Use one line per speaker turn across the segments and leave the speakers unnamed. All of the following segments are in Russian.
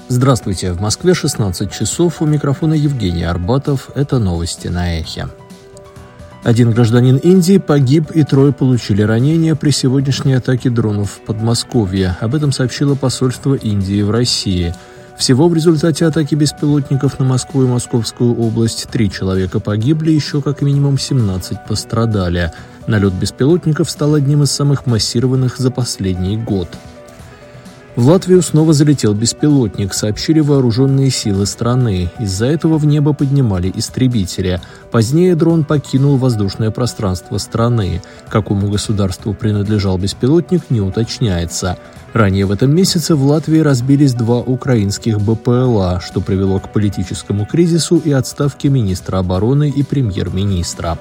Здравствуйте, в Москве 16 часов, у микрофона Евгений Арбатов, это новости на Эхе. Один гражданин Индии погиб и 3 получили ранения при сегодняшней атаке дронов в Подмосковье. Об этом сообщило посольство Индии в России. Всего в результате атаки беспилотников на Москву и Московскую область 3 человека погибли, еще как минимум 17 пострадали. Налет беспилотников стал одним из самых массированных за последний год. В Латвию снова залетел беспилотник, сообщили вооруженные силы страны. Из-за этого в небо поднимали истребители. Позднее дрон покинул воздушное пространство страны. Какому государству принадлежал беспилотник, не уточняется. Ранее в этом месяце в Латвии разбились 2 украинских БПЛА, что привело к политическому кризису и отставке министра обороны и премьер-министра.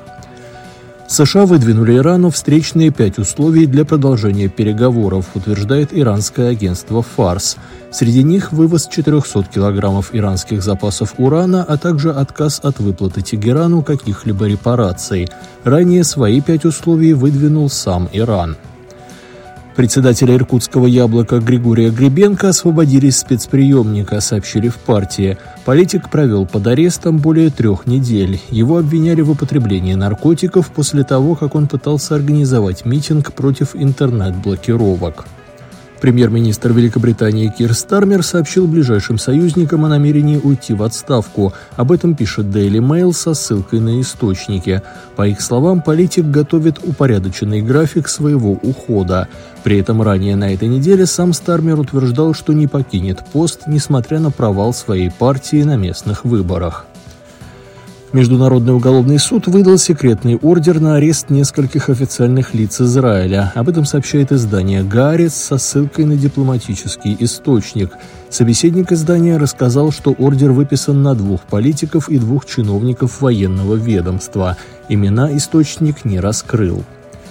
США выдвинули Ирану встречные 5 условий для продолжения переговоров, утверждает иранское агентство «Фарс». Среди них вывоз 400 килограммов иранских запасов урана, а также отказ от выплаты Тегерану каких-либо репараций. Ранее свои 5 условий выдвинул сам Иран. Председателя иркутского «Яблока» Григория Гребенко освободили из спецприемника, сообщили в партии. Политик провел под арестом более 3 недель. Его обвиняли в употреблении наркотиков после того, как он пытался организовать митинг против интернет-блокировок. Премьер-министр Великобритании Кир Стармер сообщил ближайшим союзникам о намерении уйти в отставку. Об этом пишет Daily Mail со ссылкой на источники. По их словам, политик готовит упорядоченный график своего ухода. При этом ранее на этой неделе сам Стармер утверждал, что не покинет пост, несмотря на провал своей партии на местных выборах. Международный уголовный суд выдал секретный ордер на арест нескольких официальных лиц Израиля. Об этом сообщает издание «Гаарец» со ссылкой на дипломатический источник. Собеседник издания рассказал, что ордер выписан на 2 политиков и 2 чиновников военного ведомства. Имена источник не раскрыл.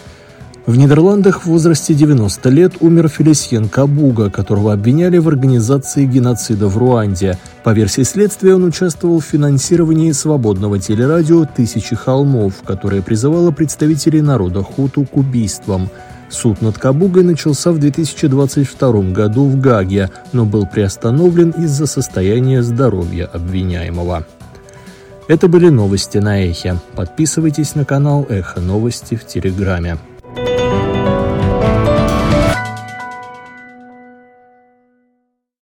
В Нидерландах в возрасте 90 лет умер Фелисьен Кабуга, которого обвиняли в организации геноцида в Руанде. По версии следствия, он участвовал в финансировании свободного телерадио «Тысячи холмов», которое призывало представителей народа хуту к убийствам. Суд над Кабугой начался в 2022 году в Гааге, но был приостановлен из-за состояния здоровья обвиняемого. Это были новости на Эхе. Подписывайтесь на канал Эхо Новости в Телеграме.